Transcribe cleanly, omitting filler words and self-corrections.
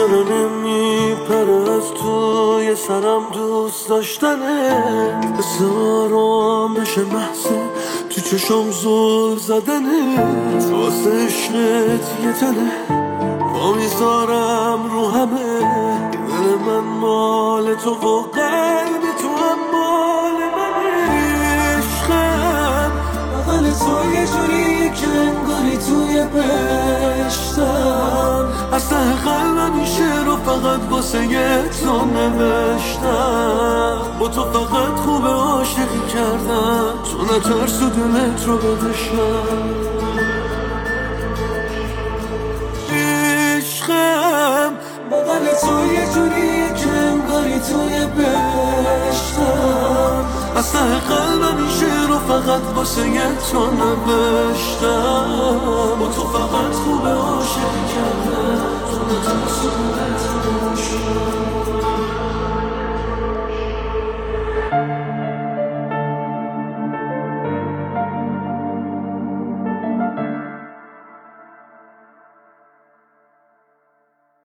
چرا نمیپره از توی سرم دوست داشتنه، مثل آرامش محضه تو چشم زل زدنه. واسه عشقت یه تنه پا میذارم رو همه، دل من مال تو و قلب تو هم مال منه. عشقم بغل تو یه جوری که انگاری توی بهشتم، از ته قلبم این شعر رو فقط واسه تو نوشتم. با تو فقط خوب عاشقی کردم، تو نترس و دلت رو بدشم. عشقم بغل تو یه جوری که انگاری توی بهشتم، از ته قلبم این شعر رو فقط واسه تو نوشتم. با تو فقط خوب عاشقی کردم، تو نترس و دلت رو